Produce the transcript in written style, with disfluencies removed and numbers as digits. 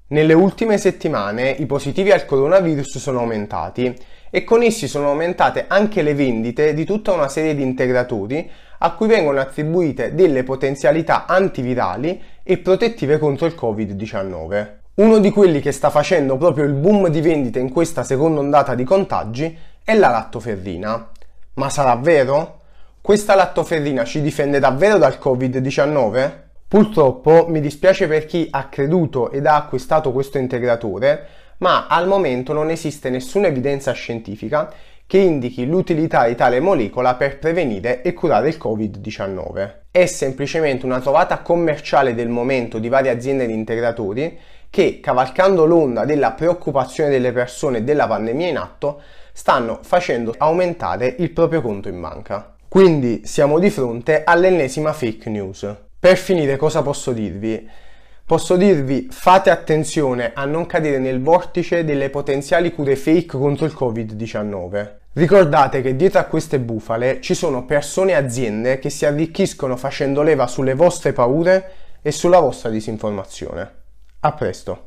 Nelle ultime settimane i positivi al coronavirus sono aumentati e con essi sono aumentate anche le vendite di tutta una serie di integratori a cui vengono attribuite delle potenzialità antivirali e protettive contro il Covid-19. Uno di quelli che sta facendo proprio il boom di vendite in questa seconda ondata di contagi è la lattoferrina. Ma sarà vero? Questa lattoferrina ci difende davvero dal Covid-19? Purtroppo mi dispiace per chi ha creduto ed ha acquistato questo integratore, ma al momento non esiste nessuna evidenza scientifica che indichi l'utilità di tale molecola per prevenire e curare il Covid-19. È semplicemente una trovata commerciale del momento di varie aziende di integratori che, cavalcando l'onda della preoccupazione delle persone della pandemia in atto, stanno facendo aumentare il proprio conto in banca. Quindi siamo di fronte all'ennesima fake news. Per finire, cosa posso dirvi? Posso dirvi fate attenzione a non cadere nel vortice delle potenziali cure fake contro il Covid-19. Ricordate che dietro a queste bufale ci sono persone e aziende che si arricchiscono facendo leva sulle vostre paure e sulla vostra disinformazione. A presto!